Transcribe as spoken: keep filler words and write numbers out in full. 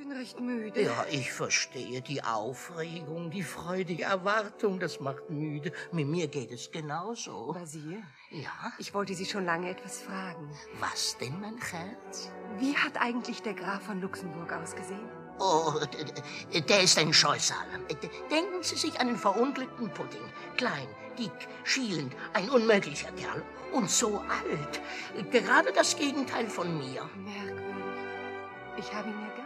bin recht müde. Ja, ich verstehe. Die Aufregung, die freudige Erwartung, das macht müde. Mit mir geht es genauso. Basil? Ja? Ich wollte Sie schon lange etwas fragen. Was denn, mein Herz? Wie hat eigentlich der Graf von Luxemburg ausgesehen? Oh, der ist ein Scheusal. Denken Sie sich an den verunglückten Pudding. Klein, dick, schielend, ein unmöglicher Kerl. Und so alt. Gerade das Gegenteil von mir. Merkwürdig. Ich habe ihn ja gar